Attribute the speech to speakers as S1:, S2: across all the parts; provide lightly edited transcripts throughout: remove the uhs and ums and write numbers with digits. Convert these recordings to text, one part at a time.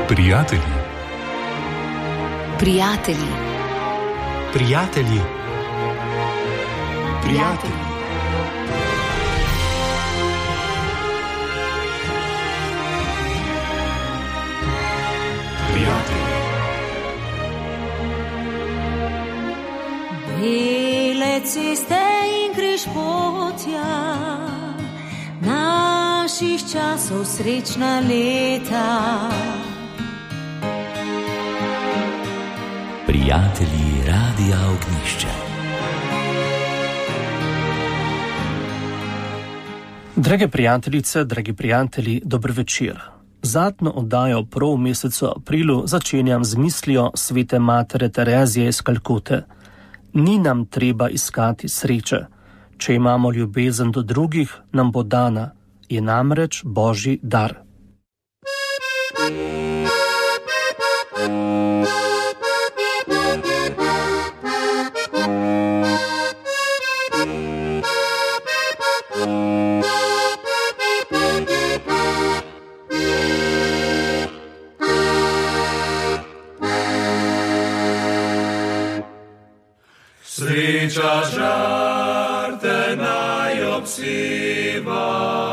S1: Prijatelji.
S2: Prijatelji.
S3: Prijatelji.
S2: Prijatelji.
S4: Bele ceste in križpotja naših časov, srečna leta.
S5: Prijatelji Radia Ognjišče.
S6: Drage prijateljice, dragi prijatelji, dober večer. Zadnjo oddajo prav v mesecu aprilu začenjam z mislijo svete matere Terezije iz Kalkute. Ni nam treba iskati sreče. Če imamo ljubezen do drugih, nam bo dana. Je namreč Božji dar.
S7: Sreča žarte naj obsiva,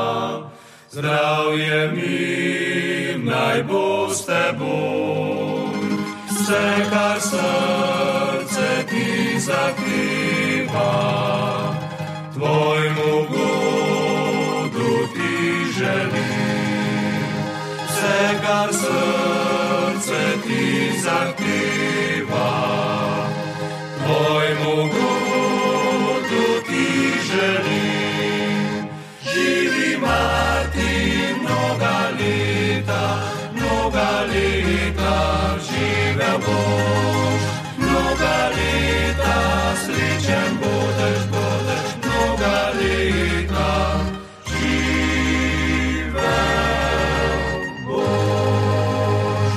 S7: zdravje mir naj bo s teboj. Vse, kar srce ti zahteva, tvojmu godu ti želim. Vse, kar srce ti zahteva, tvojmu godu ti želim. Živi Martin mnoga leta, živel boš. Mnoga leta, srečen budeš, mnoga leta, živel boš.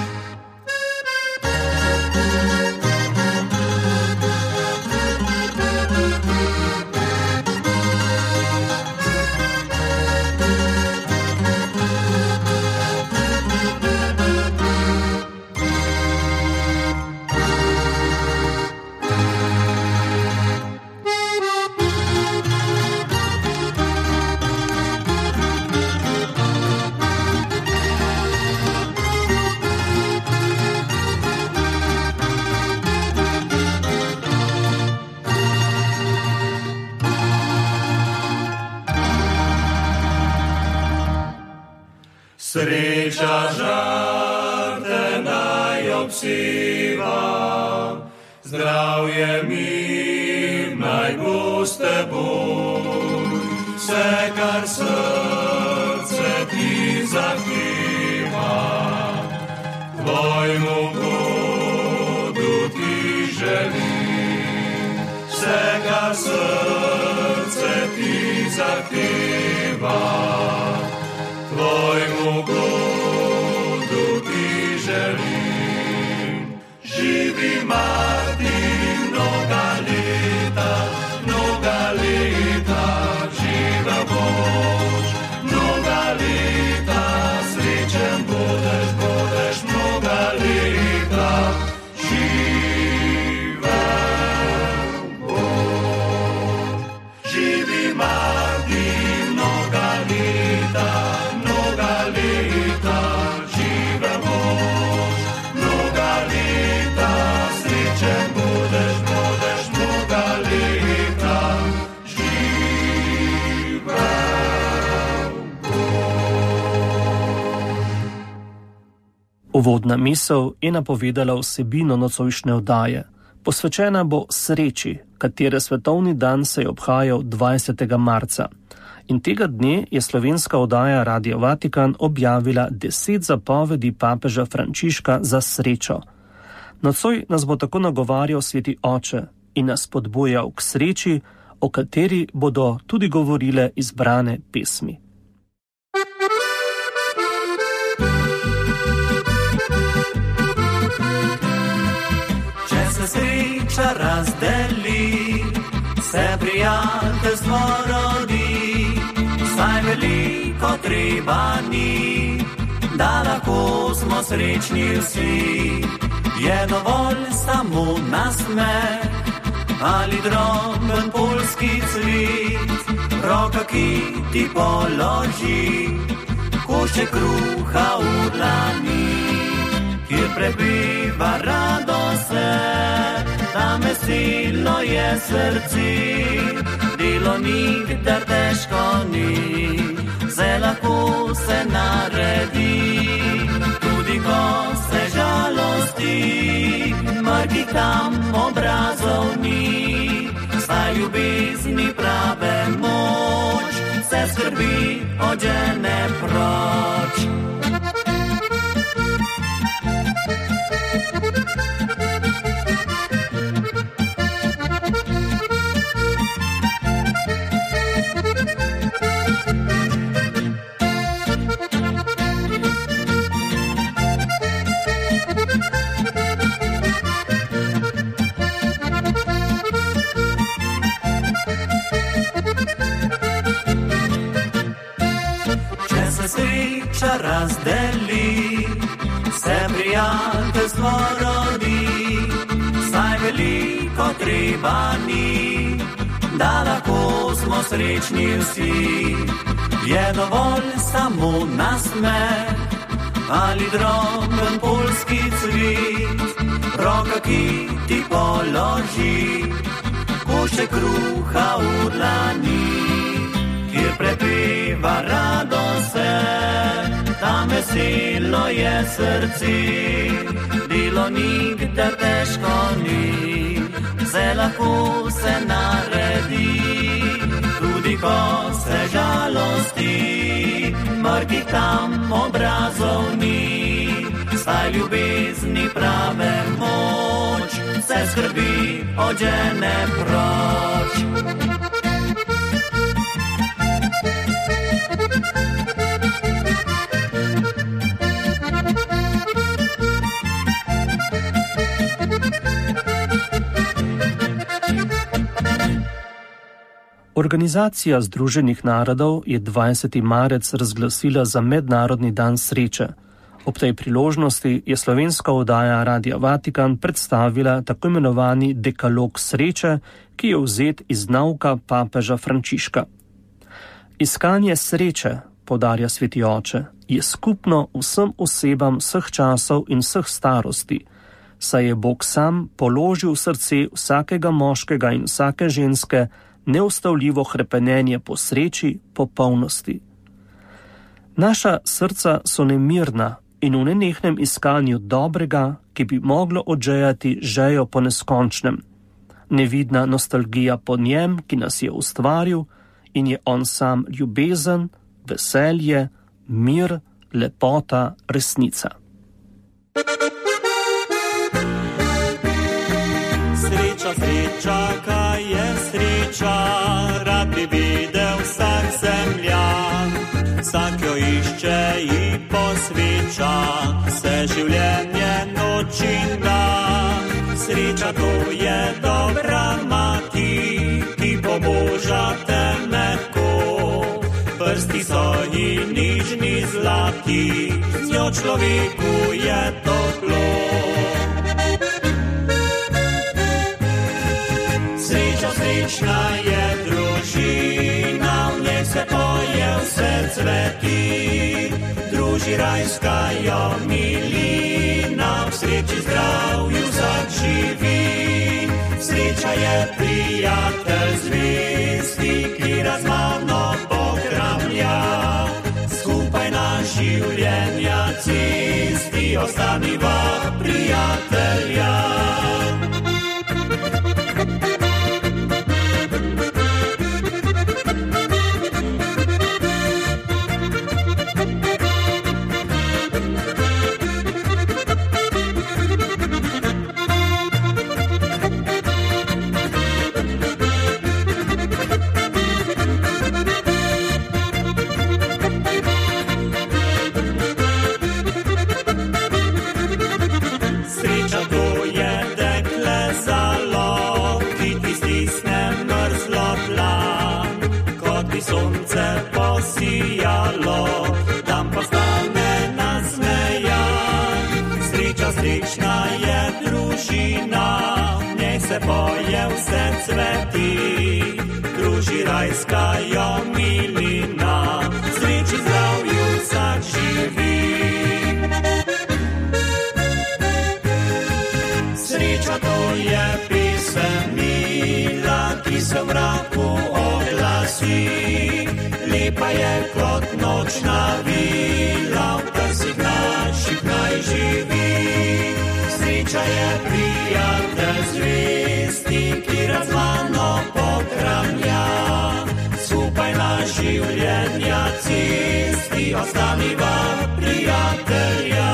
S7: Sreča žarte naj obsiva, zdravje mir naj bo s teboj. Vse, kar srce ti zahteva, tvojmu godu ti želim. Vse, kar srce ti zahteva, tvojmu godu ti želim. Živi Martin mnoga leta, živel boš. Mnoga leta, srečen budeš, mnoga leta, živel boš. Živi Martin mnoga leta, živel boš. Mnoga leta, srečen budeš, mnoga leta, živel boš.
S6: Uvodna misel je napovedala vsebino nocojšnje oddaje. Posvečena bo sreči, katere svetovni dan se je obhajal 20. marca. In tega dne je slovenska oddaja Radio Vatikan objavila 10 zapovedi papeža Frančiška za srečo. Nocoj nas bo tako nagovarjal sveti oče in nas spodbujal k sreči, o kateri bodo tudi govorile izbrane pesmi.
S8: Če se sreča razdeli, se prijateljstvo rodi, saj veliko treba ni, da lahko smo srečni vsi. Je dovolj samo nasmeh ali droben poljski cvit, roka, ki ti položi košček kruha v dlani, kjer prebiva radost se, tam veselo je srce. Delo nikdar težko ni, vse lahko se naredi, tudi ko se žalosti, mrkih tam obrazov ni. Saj ljubezni prave moč, vse skrbi odžene proč. Sreča razdeli, se prijateljstvo rodi, saj veliko treba ni, da lahko smo srečni vsi. Je dovolj samo nasmeh ali droben poljski cvit, roka, ki ti položi košček kruha v dlani, kjer prebiva radost se, tam veselo je srce. Delo nikdar težko ni, vse lahko se naredi, tudi ko se žalosti, mrkih tam obrazov ni. Saj ljubezni prave moč, vse skrbi odžene proč.
S6: Organizacija Združenih narodov je 20. marec razglasila za Mednarodni dan sreče. Ob tej priložnosti je slovenska oddaja Radia Vatikan predstavila tako imenovani dekalog sreče, ki je vzet iz nauka papeža Frančiška. Iskanje sreče, poudarja sveti oče, je skupno vsem osebam vseh časov in vseh starosti, saj je Bog sam položil v srce vsakega moškega in vsake ženske neustavljivo hrepenenje po sreči, po polnosti. Naša srca so nemirna in v nenehnem iskanju dobrega, ki bi moglo odžejati žejo po neskončnem. Nevidna nostalgija po njem, ki nas je ustvaril in je on sam ljubezen, veselje, mir, lepota, resnica.
S8: Sreča, sreča, kaj je sreča, rad bi videl vsak zemljan, vsak jo išče in posveča, vse življenje noč in dan. Sreča, to je dobra mati, ki poboža te mehko, prsti so ji nižni zlati, z njo človeku je toplo. Srečna je družina, v njej se poje vse cveti, druži rajska jo milina, v sreči zdravju vsak živi. Sreča je prijatelj zvesti, ki razmano pokramlja, skupaj na življenja cesti, ostaniva prijatelja. Sreča, to je srečna je družina, v njej se poje vse cveti, druži rajska jo milina, sreči zdravju vsak živi. Sreča to je pesem mila, ki se v mraku oglasi, lepa je kot nočna vila, v prsih naših naj živi. Sreča je prijatelj zvesti, ki razvano pokramlja, skupaj na življenja cesti, ostaniva prijatelja.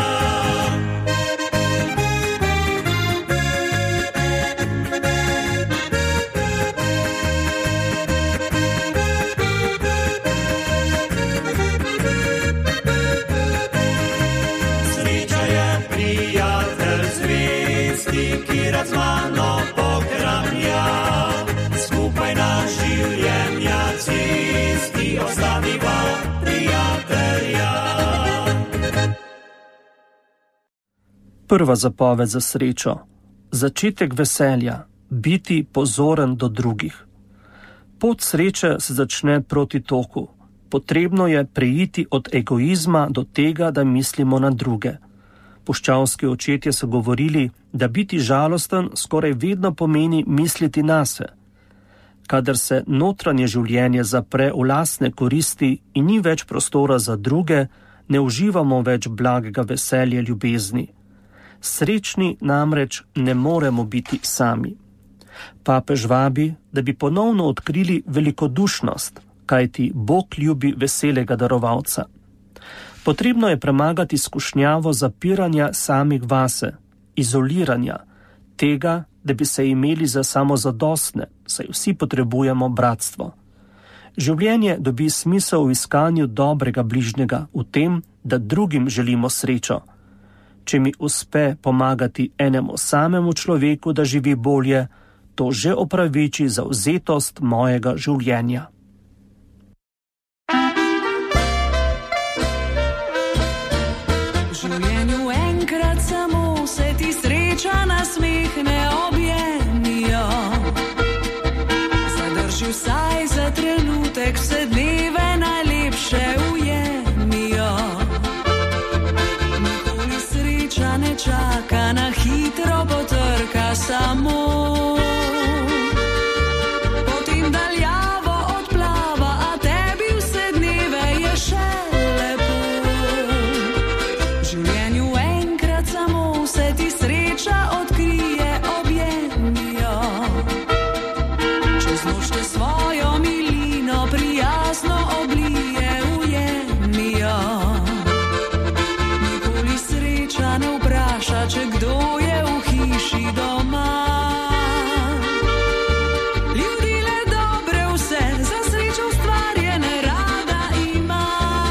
S8: Ki razvano pokramlja, skupaj na življenja cesti, ostaniva prijatelja.
S6: Prva zapoved za srečo. Začetek veselja. Biti pozoren do drugih. Pot sreče se začne proti toku. Potrebno je preiti od egoizma do tega, da mislimo na druge. Puščavski očetje so govorili, da biti žalosten skoraj vedno pomeni misliti nase. Kadar se notranje življenje zapre v lastne koristi in ni več prostora za druge, ne uživamo več blagega veselja ljubezni. Srečni namreč ne moremo biti sami. Papež vabi, da bi ponovno odkrili velikodušnost, kajti Bog ljubi veselega darovalca. Potrebno je premagati skušnjavo zapiranja samih vase, izoliranja, tega, da bi se imeli za samozadostne, saj vsi potrebujemo bratstvo. Življenje dobi smisel v iskanju dobrega bližnjega, v tem, da drugim želimo srečo. Če mi uspe pomagati enemu samemu človeku, da živi bolje, to že opraviči zavzetost mojega življenja.
S4: Nasmehne objemijo, zadrži vsaj za trenutek, vse dneve najlepše ujemijo. Nikoli sreča ne čaka, na hitro potrka samo, potem daljavo odplava, a tebi vse dneve je še lepo. V življenju enkrat samo se ti sreča odkrije objemijo. Čez noč te svojo milino prijazno oblije ujemijo. Nikoli sreča ne vpraša, če kdo je v hiši doma. Ljudi le dobre vse, za srečo ustvarjene rada ima.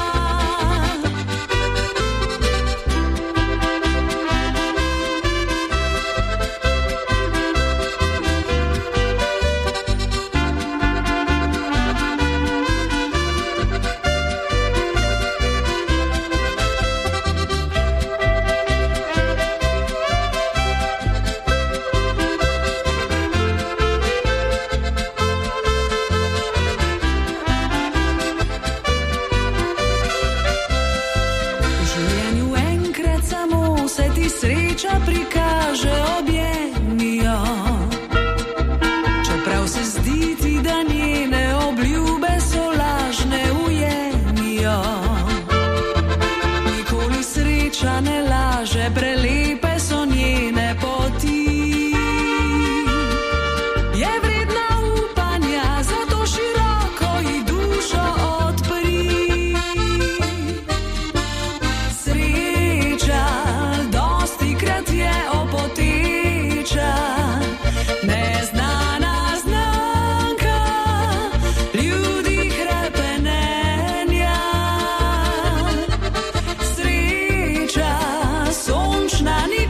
S4: Sreča prikaže objemijo, čeprav se zdi ti, da njene obljube so lažne, ujemijo. Nikoli sreča ne laže, prelepe so njene poti. Je vredna upanja, zato široko ji dušo odpri. Sreča je opoteča, neznana znanka ljudi hrepenenja. Sreča sončna nikoli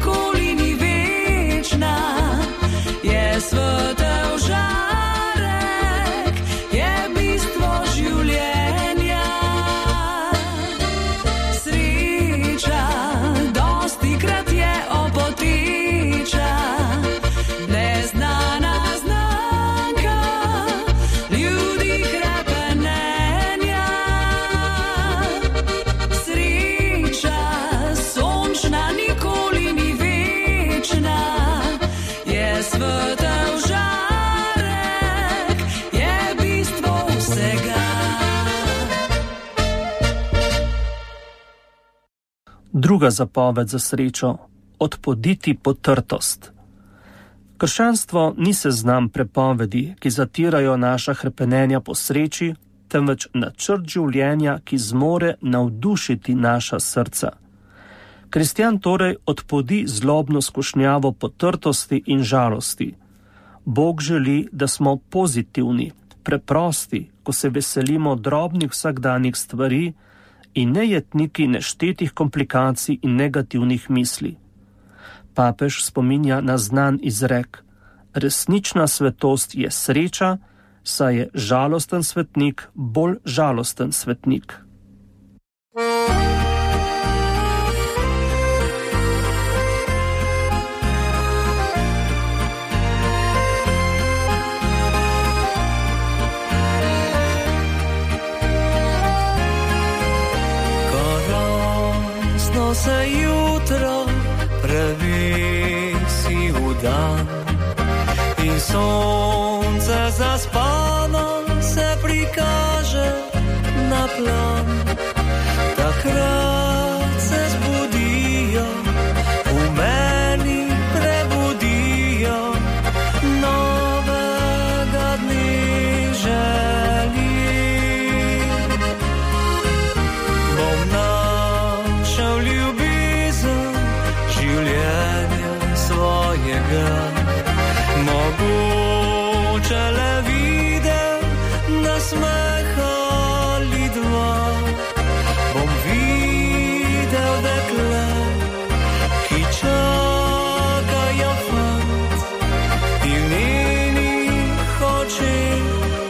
S6: Druga zapoved za srečo: odpoditi potrtost. Krščanstvo ni seznam prepovedi, ki zatirajo naša hrepenenja po sreči, temveč načrt življenja, ki zmore navdušiti naša srca. Kristjan torej odpodi zlobno skušnjavo potrtosti in žalosti. Bog želi, da smo pozitivni, preprosti, ko se veselimo drobnih vsakdanjih stvari in ne jetniki neštetih komplikacij in negativnih misli. Papež spominja na znan izrek: resnična svetost je sreča, saj je žalosten svetnik bolj žalosten svetnik.
S4: Ko se jutro prevesi v dan in sonce zaspano se prikaže na plan, takrat se zbudijo, v meni prebudijo novega dne želji. Bom našel ljubezen življenja svojega, mogoče le videl nasmeh ali dva. Bom videl dekle, ki čakajo fant in v njenih očeh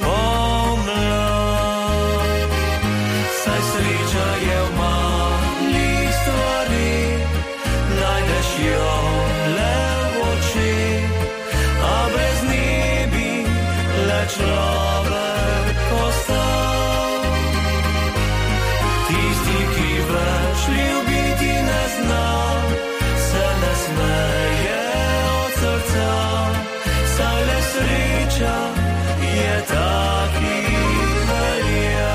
S4: pomlad. Saj sreča je v malih stvareh, najdeš jo le v očeh, a brez nje bi le človek postal. Tisti, ki več ljubiti ne zna, se ne smeje od srca, saj le sreča je ta, ki velja.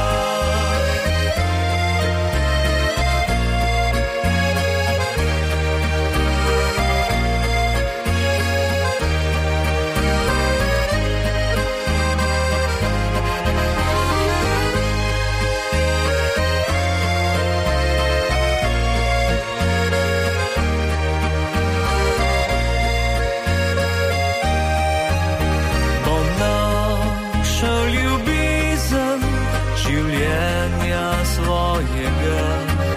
S4: Bom našel ljubezen življenja svojega,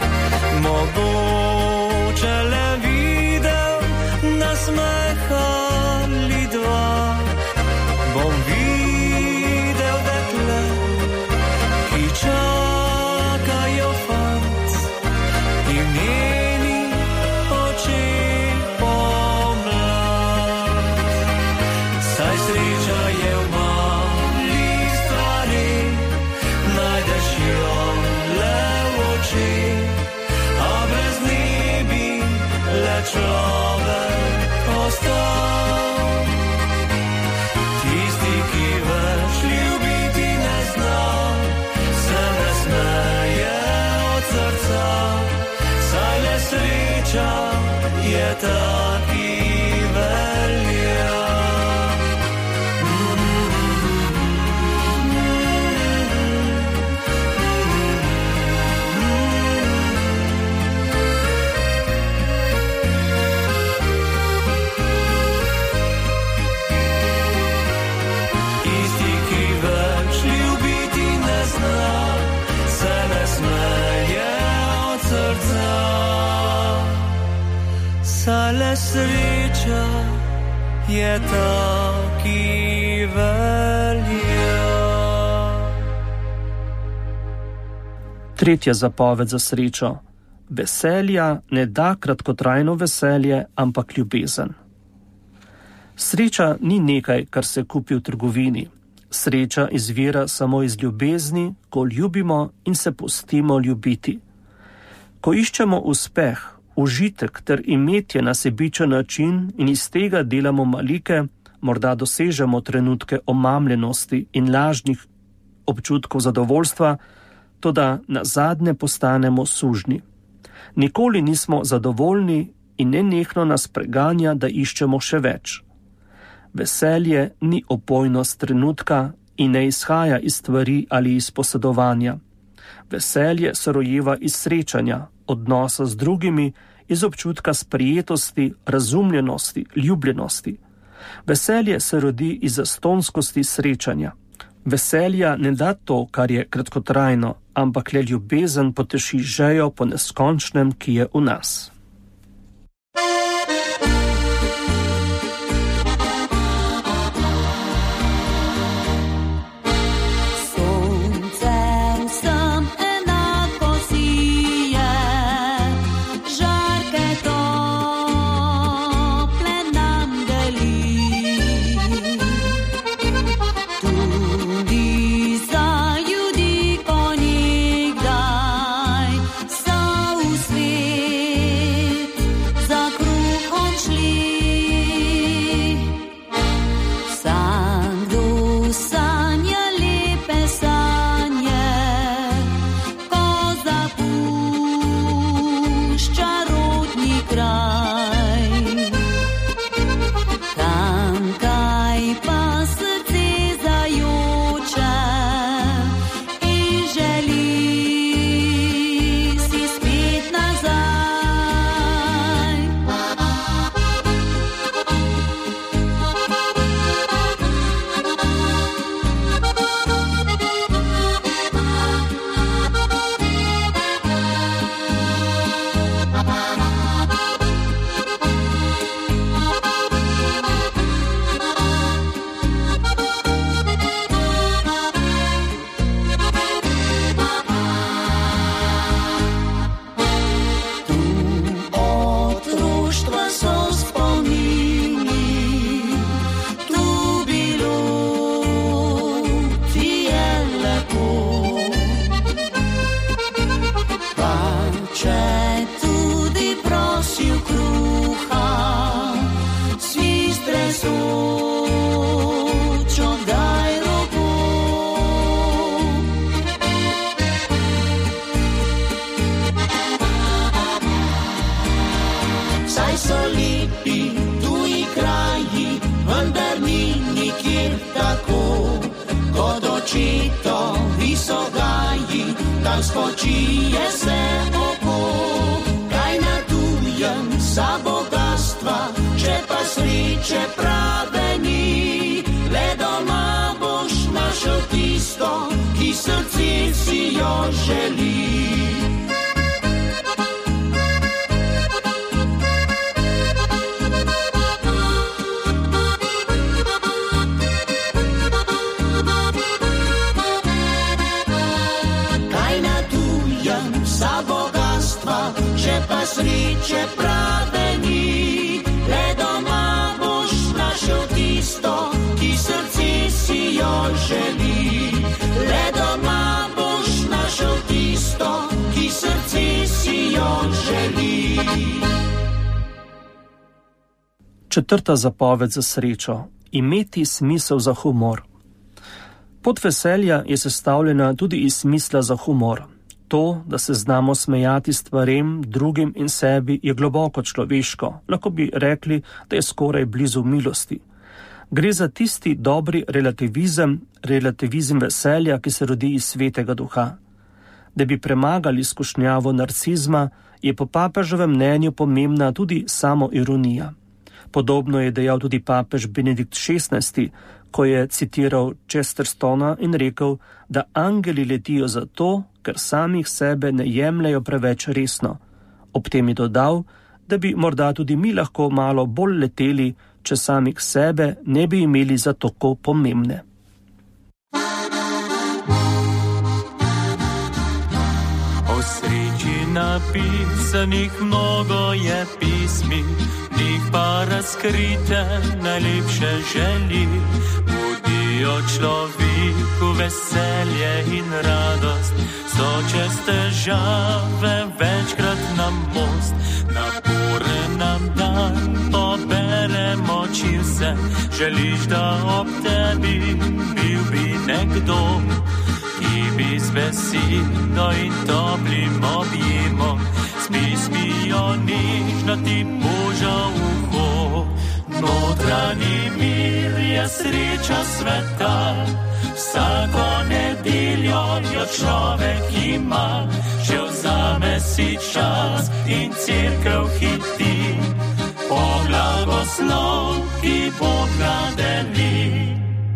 S4: mogoče le videl nasmeh ali dva. Bom videl dekle, ki čakajo fant in v njenih očeh pomlad. Saj sreča je v malih stvareh, najdeš jo le v očeh, a brez nje bi le človek postal. Tisti, ki več ljubiti ne zna, se ne smeje od srca, saj le sreča je ta, ki velja. Tisti, ki več ljubiti ne zna, se ne smeje od srca, saj le sreča je ta, ki velja.
S6: Tretja zapoved za srečo: veselja ne da kratkotrajno veselje, ampak ljubezen. Sreča ni nekaj, kar se kupi v trgovini. Sreča izvira samo iz ljubezni, ko ljubimo in se pustimo ljubiti. Ko iščemo uspeh, užitek ter imetje na sebičen način in iz tega delamo malike, morda dosežemo trenutke omamljenosti in lažnih občutkov zadovoljstva, toda nazadnje postanemo sužni. Nikoli nismo zadovoljni in nenehno nas preganja, da iščemo še več. Veselje ni opojnost trenutka in ne izhaja iz stvari ali iz posedovanja. Veselje se rojeva iz srečanja, odnosa z drugimi, iz občutka sprejetosti, razumljenosti, ljubljenosti. Veselje se rodi iz zastonskosti srečanja. Veselja ne da to, kar je kratkotrajno, ampak le ljubezen poteši žejo po neskončnem, ki je v nas.
S8: Spočije se oko, kaj na tujem za bogatstva, če pa sreče prave ni. Le doma boš našel tisto, ki srce si jo želi. Sreče prave ni, le doma boš našel tisto, ki srce si jo želi. Le doma boš našel tisto, ki srce si jo želi.
S6: Četrta zapoved za srečo. Imeti smisel za humor. Pot veselja je sestavljena tudi iz smisla za humor. To, da se znamo smejati stvarem, drugim in sebi, je globoko človeško. Lahko bi rekli, da je skoraj blizu milosti. Gre za tisti dobri relativizem veselja, ki se rodi iz svetega duha. Da bi premagali skušnjavo narcizma, je po papeževem mnenju pomembna tudi samoironija. Podobno je dejal tudi papež Benedikt XVI, ko je citiral Chestertona in rekel, da angeli letijo zato, ker samih sebe ne jemljajo preveč resno. Ob tem je dodal, da bi morda tudi mi lahko malo bolj leteli, če samih sebe ne bi imeli za tako pomembne.
S1: O sreči napisanih mnogo je pismi, njih pa razkrite najlepše želi. Budijo človeku veselje in radost, so čez težave večkrat na most. Naporen nam dan poberemo čise, želiš, da ob tebi bil bi nekdo, ki bi z besilo in toplim objemom smijo nižno ti Božja uho. Notranji mir je sreča sveta, vsako nedeljo jo človek ima, že vzame si čas in cerkev hiti, po blagoslov, ki Boga deli.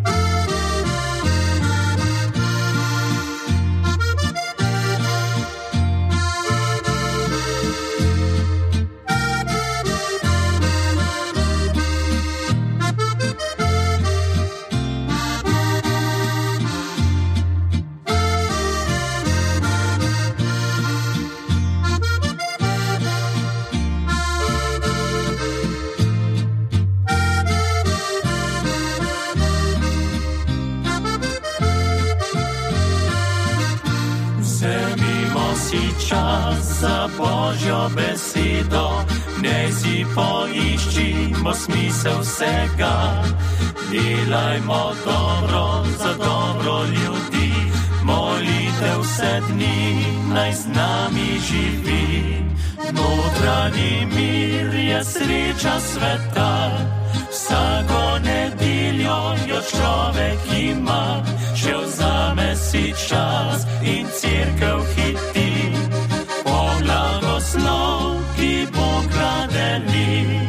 S1: Čas za Božjo besedo, nej si poiščimo smisel vsega. Delajmo dobro za dobro ljudi, molitev vse dni naj z nami živi. Notranji mir je sreča sveta, vsako nedeljo jo človek ima, že vzame si čas in cerkev hiti, po blagoslov, ki Boga deli.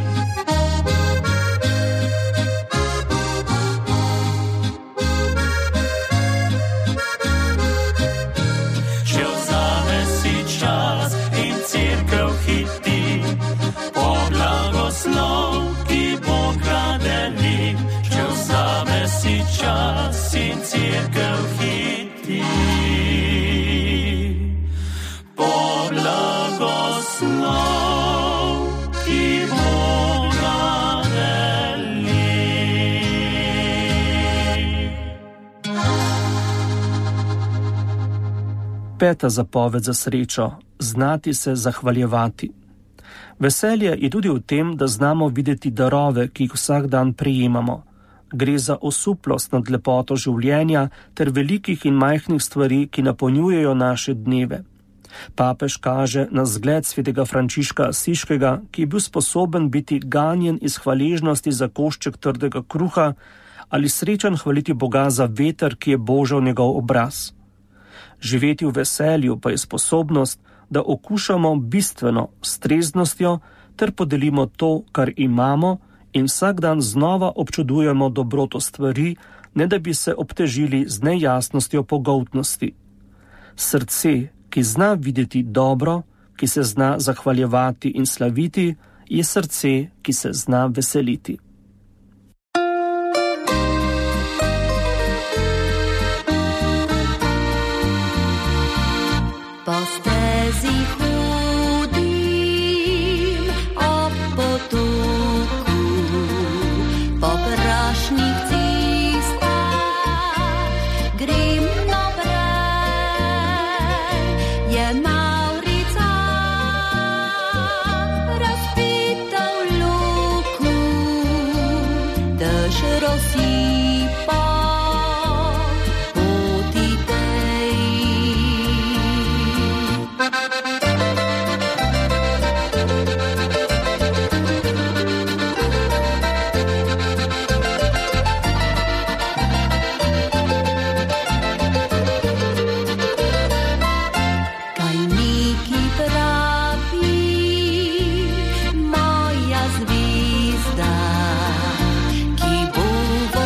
S1: Že vzame si čas in cerkev hiti, po blagoslov, ki Boga deli. Že vzame si čas in cerkev hiti, po blagoslov, ki Boga deli.
S6: Peta zapoved za srečo: znati se zahvaljevati. Veselje je tudi v tem, da znamo videti darove, ki jih vsak dan prejemamo. Gre za osuplost nad lepoto življenja ter velikih in majhnih stvari, ki napolnjujejo naše dneve. Papež kaže na zgled svetega Frančiška Asiškega, ki je bil sposoben biti ganjen iz hvaležnosti za košček trdega kruha ali srečen hvaliti Boga za veter, ki je božal njegov obraz. Živeti v veselju pa je sposobnost, da okušamo bistveno s treznostjo ter podelimo to, kar imamo, in vsak dan znova občudujemo dobroto stvari, ne da bi se obtežili z nejasnostjo pogoltnosti. Srce, ki zna videti dobro, ki se zna zahvaljevati in slaviti, je srce, ki se zna veseliti.
S8: Po stezi hodim ob potoku, po prašnih cestah grem naprej. Je mavrica razpita v loku, dež rozsipa poti tej. Kaj neki pravi, moja zvezda, ki bo v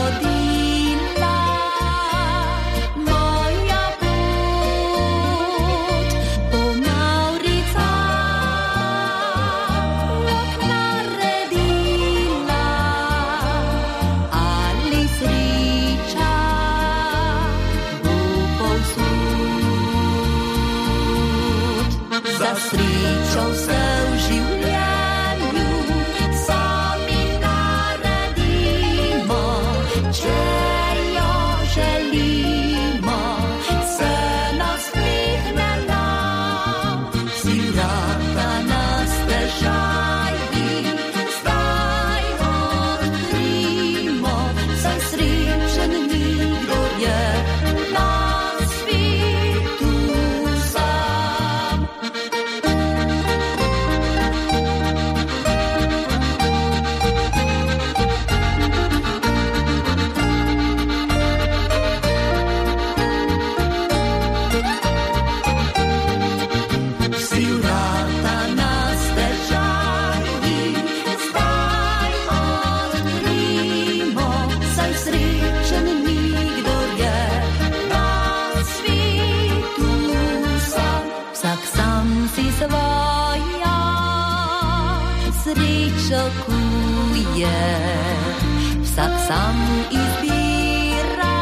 S2: pričakuje. Vsak sam izbira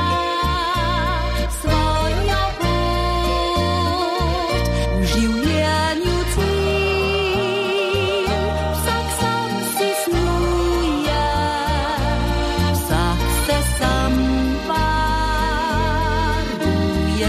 S2: svojo pot v življenju cilj. Vsak sam si snuje, vsak se sam varuje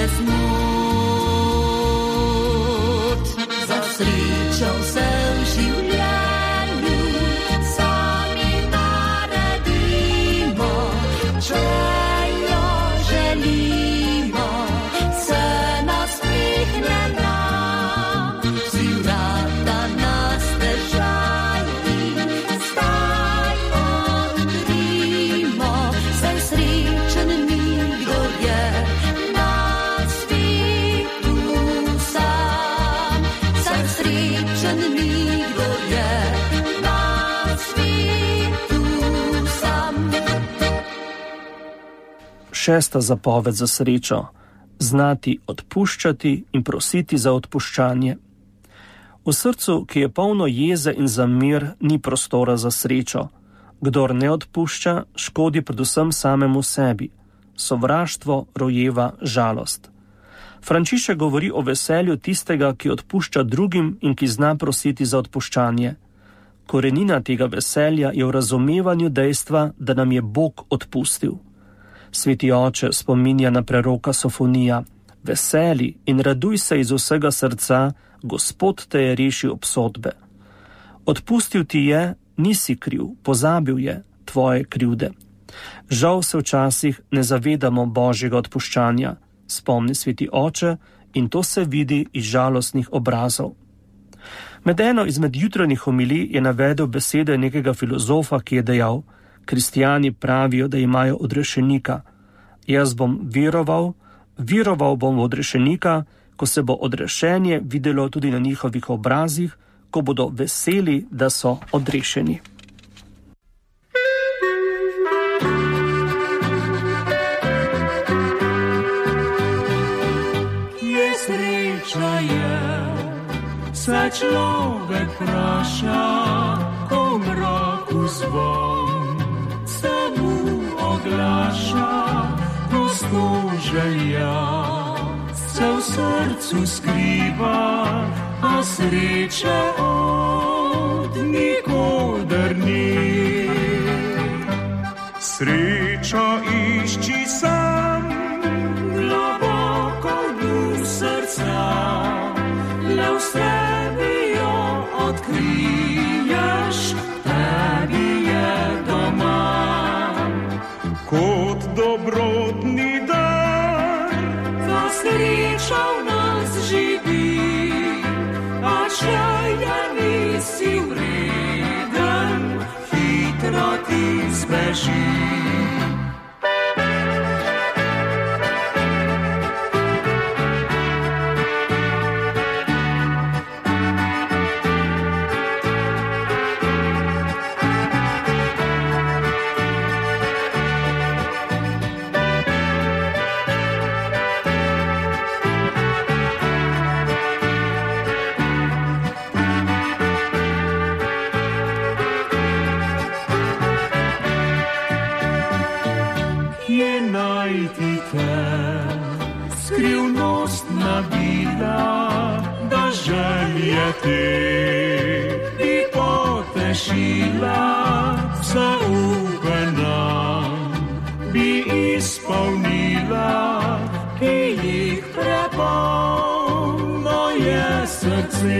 S2: smut. Za srečo vse v življenju sami naredimo, če jo želimo, se nasmihne nam. Vsi vrata nas težaji, zdaj odkrimo, saj srečen nikdor je na svetu sam. Saj srečen nikdor je na svetu sam.
S6: Šesta zapoved za srečo: znati odpuščati in prositi za odpuščanje. V srcu, ki je polno jeze in zamir, ni prostora za srečo. Kdor ne odpušča, škodi predvsem samemu sebi. Sovraštvo rojeva žalost. Frančišek govori o veselju tistega, ki odpušča drugim in ki zna prositi za odpuščanje. Korenina tega veselja je v razumevanju dejstva, da nam je Bog odpustil. Sveti oče spominja na preroka Sofonija: veseli in raduj se iz vsega srca, Gospod te je rešil obsodbe. Odpustil ti je, nisi kriv, pozabil je tvoje krivde. Žal se včasih ne zavedamo Božjega odpuščanja, spomni sveti oče, in to se vidi iz žalostnih obrazov. Med eno izmed jutranjih homilij je navedel besede nekega filozofa, ki je dejal: kristijani pravijo, da imajo odrešenika. Jaz bom veroval bom v odrešenika, ko se bo odrešenje videlo tudi na njihovih obrazih, ko bodo veseli, da so odrešeni.
S1: Kje sreča je, se človek vpraša, ko mraku zvon se mu oglaša, prosto želja se v srcu skriva, a sreče od nikoder ni.
S7: Srečo išči sam,
S1: Globoko v dnu srca, le v sebi jo odkriješ, tebi je doma.
S7: kot dobrotni dar.
S1: Ta sreča v nas živi, a če je nisi vreden, hitro ti zbeži. Skrivnostna bila, da želje te bi potešila, zaupana bi izpolnila, ki jih prepolno je srce.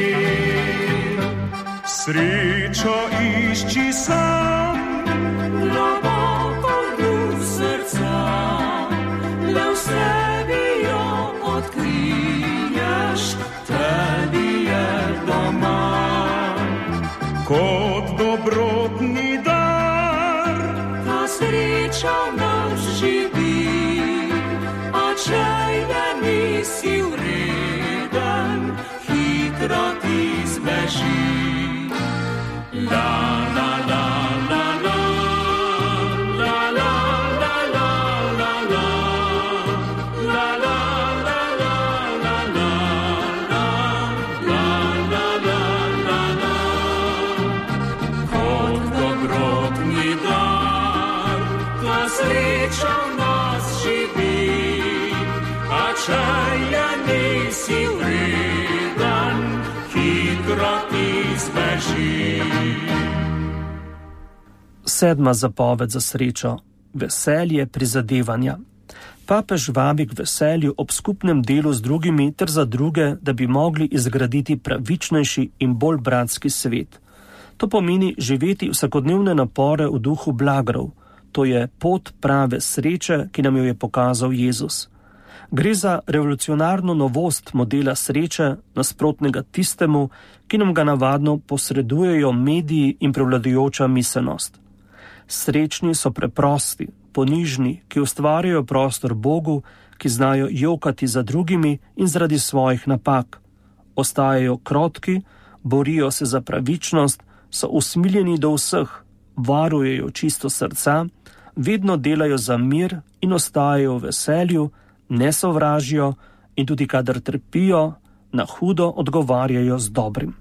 S7: Srečo išči sam,
S1: globoko v dnu srca, le v sebi jo odkriješ, tebi je doma.
S7: kot dobrotni dar.
S1: Ta sreča v nas živi, a če je nisi vreden, hitro ti zbeži. La la la la la, la la la la la la, la la la la la la, la la la la la la. leži.
S6: 7. zapoved za srečo. Veselje prizadevanja. Papež vabi k veselju ob skupnem delu z drugimi ter za druge, da bi mogli izgraditi pravičnejši in bolj bratski svet. To pomeni živeti vsakodnevne napore v duhu blagrov. To je pot prave sreče, ki nam jo je pokazal Jezus. Gre za revolucionarno novost modela sreče, nasprotnega tistemu, ki nam ga navadno posredujejo mediji in prevladujoča miselnost. Srečni so preprosti, ponižni, ki ustvarjajo prostor Bogu, ki znajo jokati za drugimi in zaradi svojih napak. Ostajajo krotki, borijo se za pravičnost, so usmiljeni do vseh, varujejo čisto srca, vedno delajo za mir in ostajajo v veselju, ne sovražijo in tudi kadar trpijo, na hudo odgovarjajo z dobrim.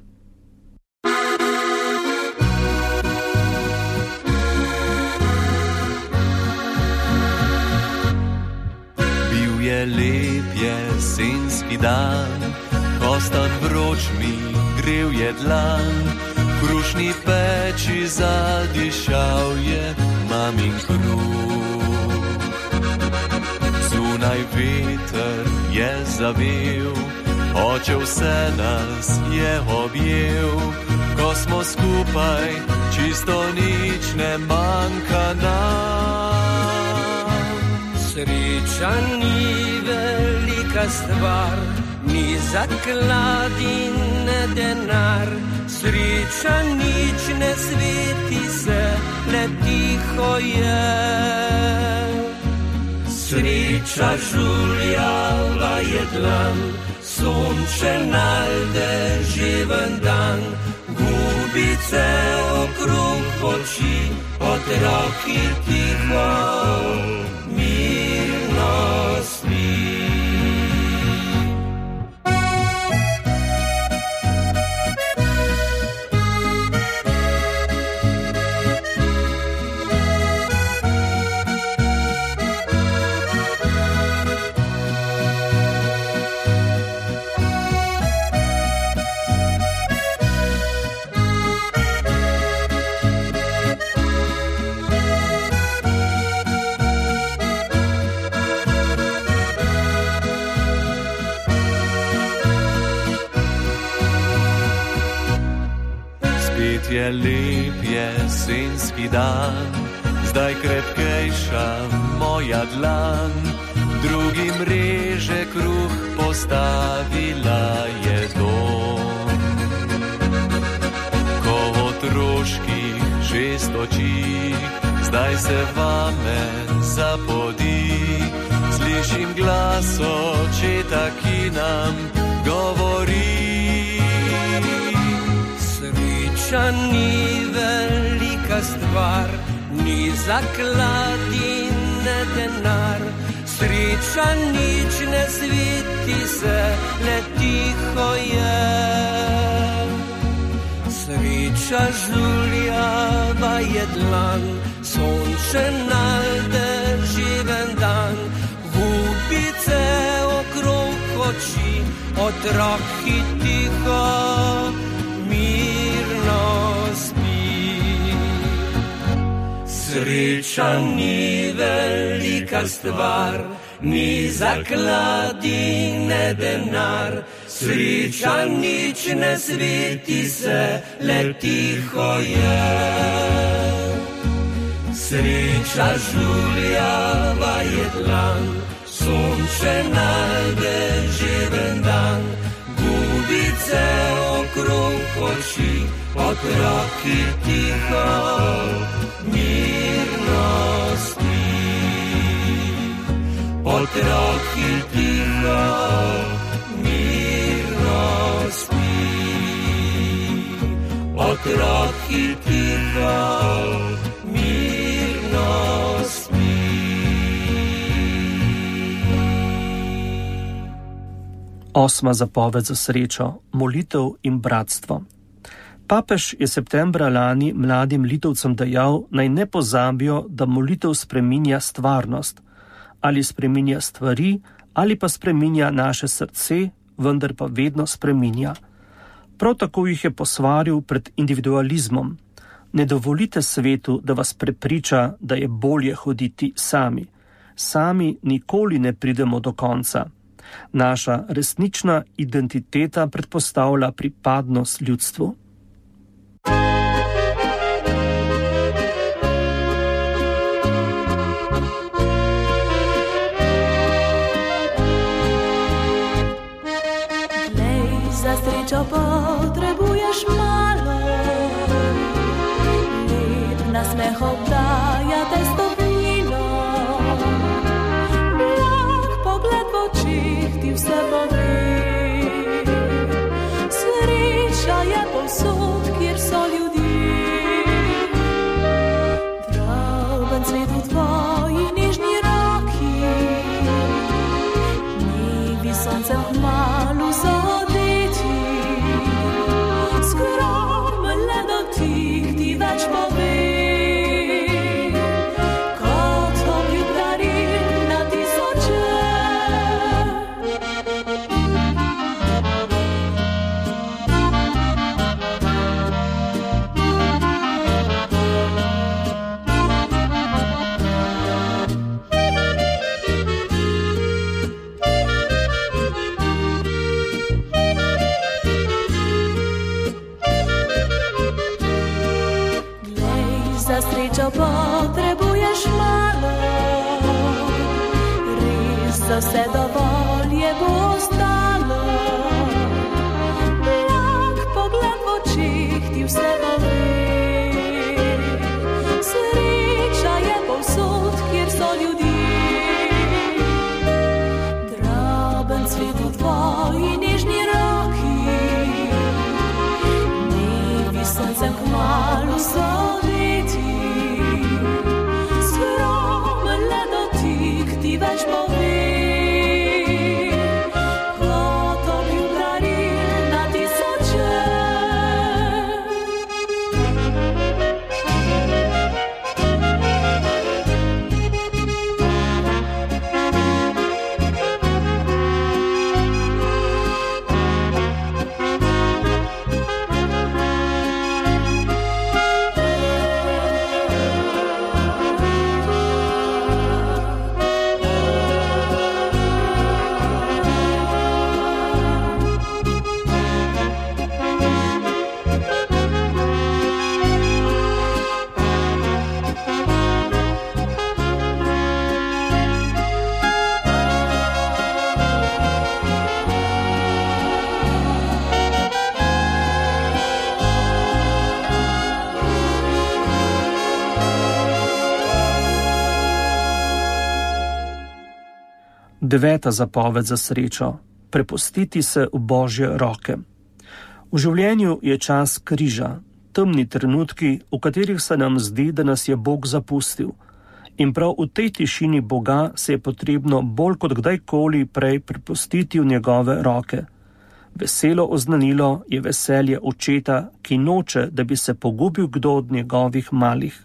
S9: Bil je lep jesenski dan, kostan vroč mi grev je dlan, v krušni peči zadišal je mamin kruh. Zunaj veter je zavel, oče vse nas je objel, ko smo skupaj, čisto nič ne manjka nam.
S10: Sreča ni velika stvar, ni zaklad in ne denar, sreča nič ne sveti se, le tiho je. Sreča žuljava je dlan, sončen ali deževen dan, gubice okrog oči, otroki tiho, mirno spi.
S9: Je lep jesenski dan, zdaj krepkejša moja dlan, drugim reže kruh, postavila je dom. Ko otroških 6 oči, zdaj se vame zapodi, slišim glas očeta, ki nam govori.
S10: Sreča ni velika stvar, ni zaklad in ne denar, sreča nič ne sveti se, le tiho je. Sreča žuljava je dlan, sončen ali deževen dan, gubice okrog oči, otroki tiho, mirno spi. Sreča ni velika stvar, ni zaklad in ne denar, sreča nič ne sveti se, le tiho je. Sreča žuljava je dlan, sončen ali deževen dan, gubice okrog oči, otroki tiho, mirno spi. Otroki tiho, mirno spi. Otroki tiho, mirno spi.
S6: Osma zapoved za srečo, molitev in bratstvo. Papež je septembra lani mladim Litovcem dejal, naj ne pozabijo, da molitev spreminja stvarnost, ali spreminja stvari, ali pa spreminja naše srce, vendar pa vedno spreminja. Prav tako jih je posvaril pred individualizmom. Ne dovolite svetu, da vas prepriča, da je bolje hoditi sami. Sami nikoli ne pridemo do konca. Naša resnična identiteta predpostavlja pripadnost ljudstvu.
S2: Glej, za srečo potrebuješ malo, lep nasmeh obdaja te stopnino, blag pogled v očih ti vse pove. Sreča je povsod, kjer so ljudje, droben cvet v tvoji nežni roki, dnevi soncem kmalu zaodeti, skromen le dotik ti več pove. Kot obljub daril na tisoče, za srečo potrebuješ malo, res za vse dovolj je bo ostalo, blag pogled v očih ti vse pove. Sreča je povsod, kjer so ljudje, droben cvet v tvoji nežni roki, dnevi soncem kmalu zaodeti, skromen le dotik ti več pove. Kot obljub daril na tisoče.
S6: Deveta zapoved za srečo. Prepustiti se v Božje roke. V življenju je čas križa, temni trenutki, v katerih se nam zdi, da nas je Bog zapustil. In prav v tej tišini Boga se je potrebno bolj kot kdajkoli prej prepustiti v njegove roke. Veselo oznanilo je veselje očeta, ki noče, da bi se pogubil kdo od njegovih malih.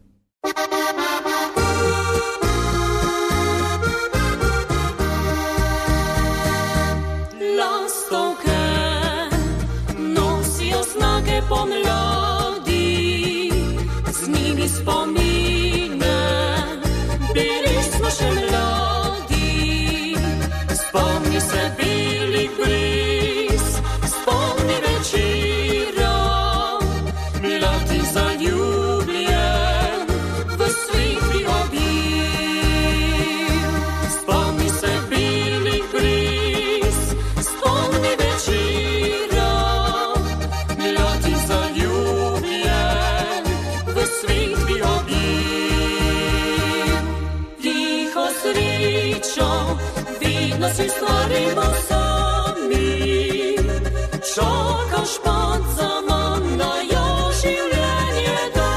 S8: Pomladi, z njimi spomine, bili smo še mladi. Spomni se belih briz, spomni večera, mlad in zaljubljen v svetli objel. Spomni se belih briz, spomni večera, mlad in zaljubljen. Vedno si stvarimo sami, čakaš pod zaman, da jo življenje da.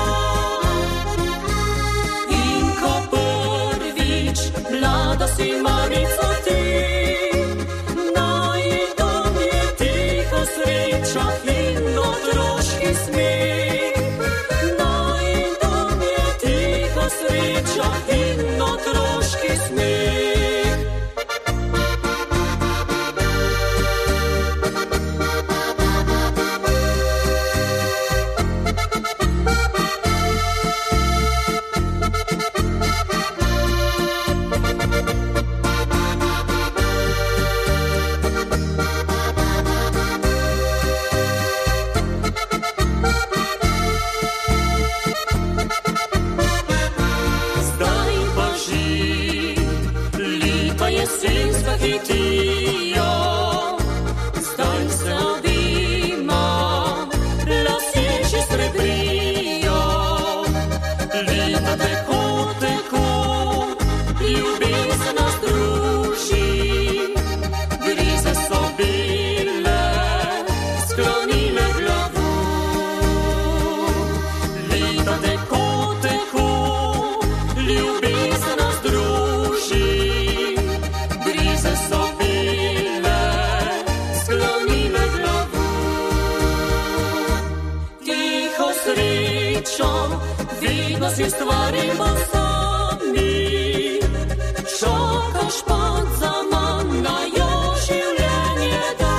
S8: In ko prvič mlada si marica ti, naj dom je tiho sreča in otroški smeh. Naj dom je tiho sreča in otroški smeh.
S2: zahitijo, stojim se obima, lasje že srebrijo, leta teko, ljubezen nas druži, grize so bile, sklonile glavu. Leta teko, ljubezen nas druži, grize so bile, sklonile glavu. Tiho srečo, vedno si stvarimo sami, čakaš pod zaman, najo življenje da.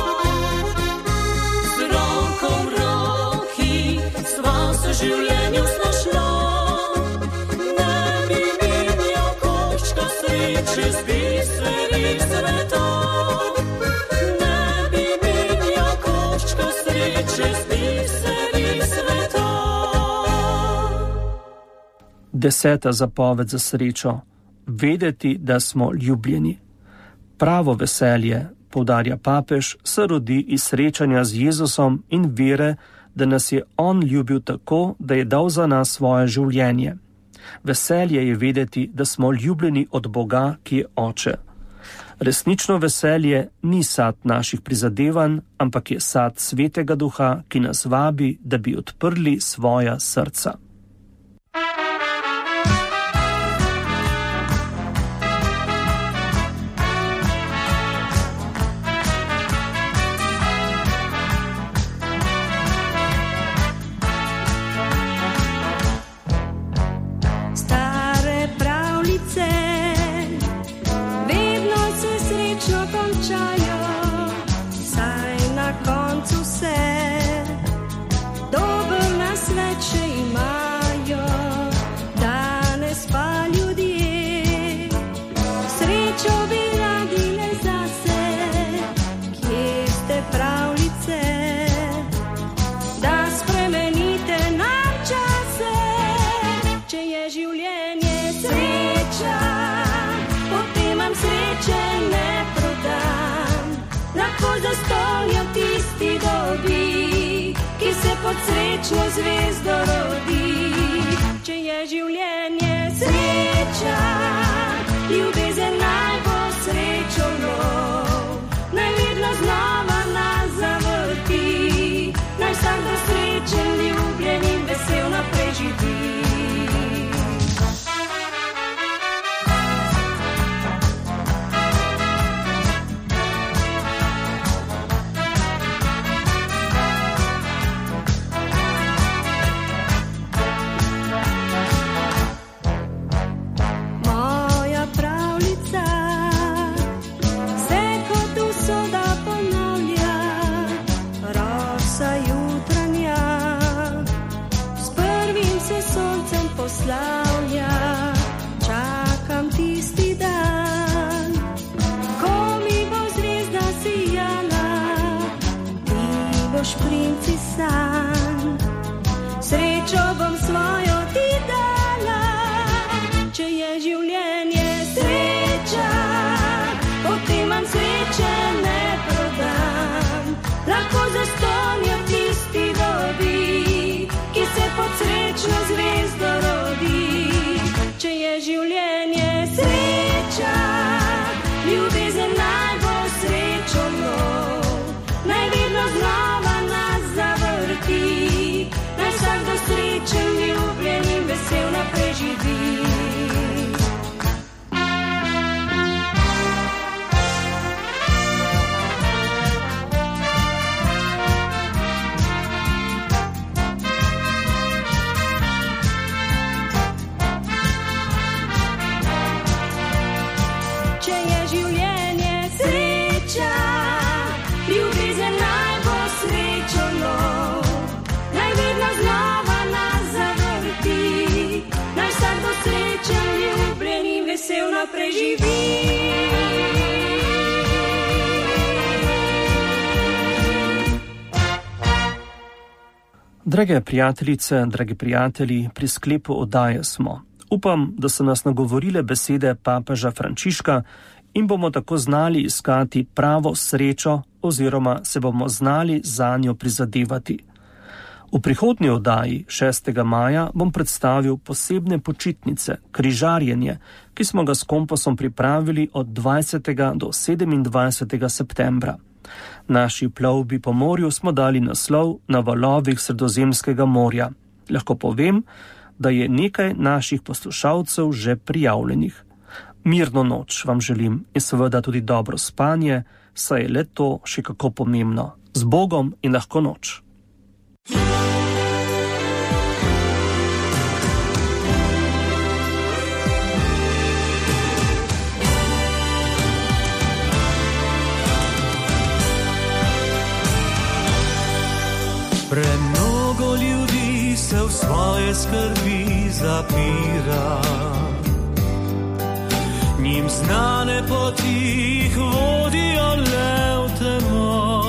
S2: Z roko v roki sva se življenju snašla, ne bi menjal koščka sreče z biseri sveta. Ne bi menjal koščka sreče z biseri sveta.
S6: 10. zapoved za srečo. Vedeti, da smo ljubljeni. Pravo veselje, poudarja papež, se rodi iz srečanja z Jezusom in vere, da nas je On ljubil tako, da je dal za nas svoje življenje. Veselje je vedeti, da smo ljubljeni od Boga, ki je Oče. Resnično veselje ni sad naših prizadevanj, ampak je sad Svetega Duha, ki nas vabi, da bi odprli svoja srca.
S4: Stare pravljice vedno se srečno končajo, saj na koncu se dober nasvet še imajo. Danes pa ljudje srečo bi radi le zase. Kje ste pravljice, da spremenite nam čase? Če je življenje sreča, potem vam sreče ne prodam. Lahko zastonjo tisti dobi, ki se pod srečno zvezdo rodi. Če je življenje sreča, ljubezen naj bo srečo nov, naj vedno znova nas zavrti, naj vsakdo srečen, ljubljen in vesel naprej živi. Moja pravljica se kot usoda ponavlja, rosa jutranja s prvim se soncem poslavlja. Čakam tisti dan, ko mi bo zvezda sijala, ti boš princi san, srečo bom svojo ti dala. Če je življenje sreča, potem vam sreče ne prodam. Lahko zastonjo tisti dobi, ki se pod srečno zvezdo rodi. Če je življenje sreča, ljubezen naj bo srečo nov, naj vedno znova nas zavrti, naj vsakdo srečen, ljubljen in vesel naprej živi. Če je življenje sreča, ljubezen naj bo srečo nov, naj vedno znova nas zavrti, naj vsakdo srečen, ljubljen in vesel naprej živi.
S6: Drage prijateljice, dragi prijatelji, pri sklepu oddaje smo. Upam, da so nas nagovorile besede papeža Frančiška in bomo tako znali iskati pravo srečo oziroma se bomo znali zanjo prizadevati. V prihodnji oddaji 6. maja bom predstavil posebne počitnice, križarjenje, ki smo ga s Kompasom pripravili od 20. do 27. septembra. Naši plovbi po morju smo dali naslov Na valovih Sredozemskega morja. Lahko povem, da je nekaj naših poslušalcev že prijavljenih. Mirno noč vam želim in seveda tudi dobro spanje, saj je le to še kako pomembno. Z Bogom in lahko noč.
S10: Premnogo ljudi se v svoje skrbi zapira, njim znane poti jih vodijo le v temo.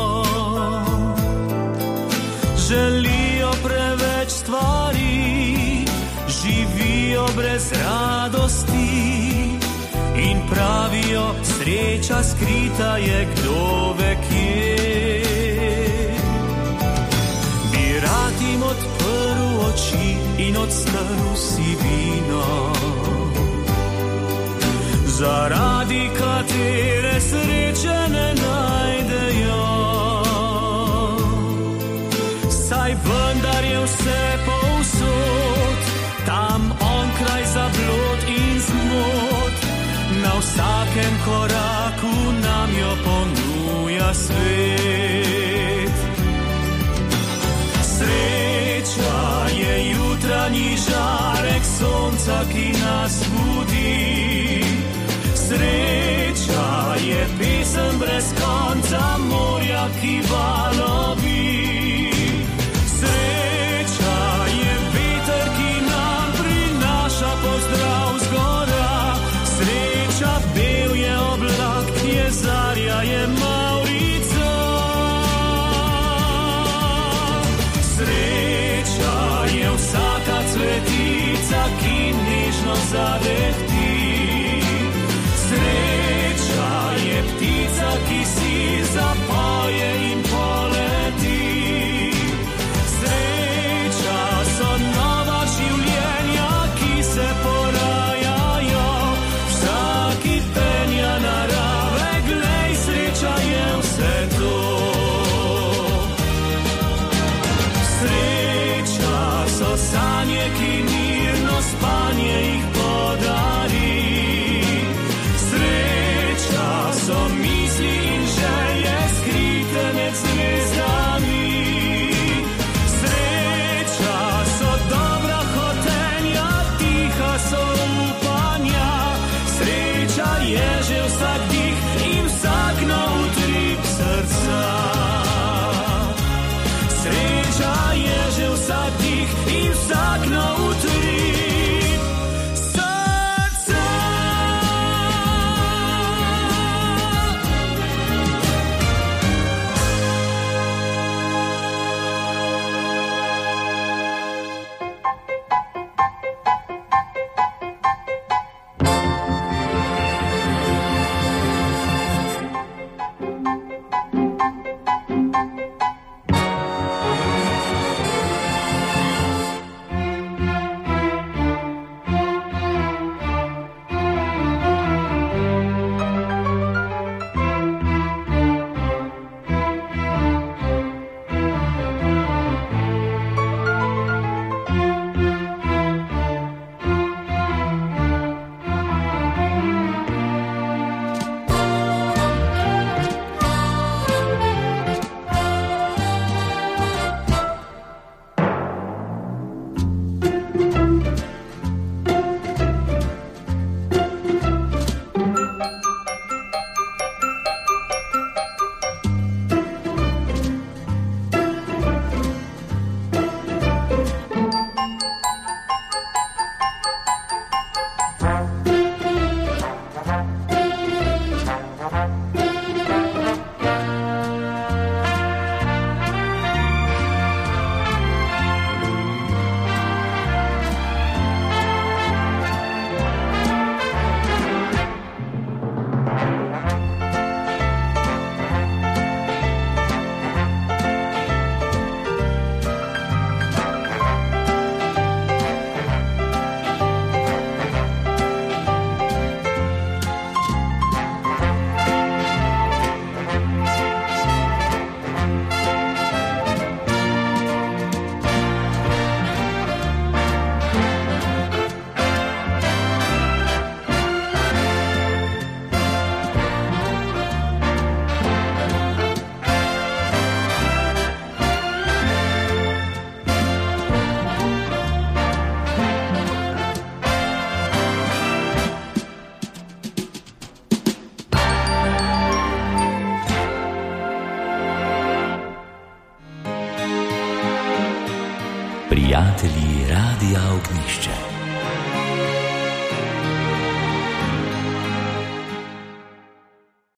S10: Želijo preveč stvari, živijo brez radosti in pravijo, sreča skrita je kdo ve kje. Rad jim odprl oči in odstrl sivino, zaradi katere sreče ne najdejo. Saj vendar je vse povsod, tam onkraj zablod in zmot, na vsakem koraku nam jo ponuja svet. Sreča je jutranji žarek sonca, ki nas budi. Sreča je pesem brez konca morja, ki valovi. Sreča je veter, ki nam prinaša pozdrav z gora. Sreča bel je oblak, je zarja, je Maurica. Sreča je vsaka cvetica, ki nežno zadehti. Sreča je ptica, ki si zapoje in poleti. Sreča so nova življenja, ki se porajajo. Vsaki penja narave, glej, sreča je vse to. Sreča so sanje, ki mirno spanje jih podari. Sreča so misli in želje skrite med zvezdami. Sreča so dobra hotenja, tiha so upanja. Sreča je že vsak dih in vsak nov utrip srca. Sreča je že vsak dih in vsak nov utrip srca.
S5: Prijatelji Radia Ognišče.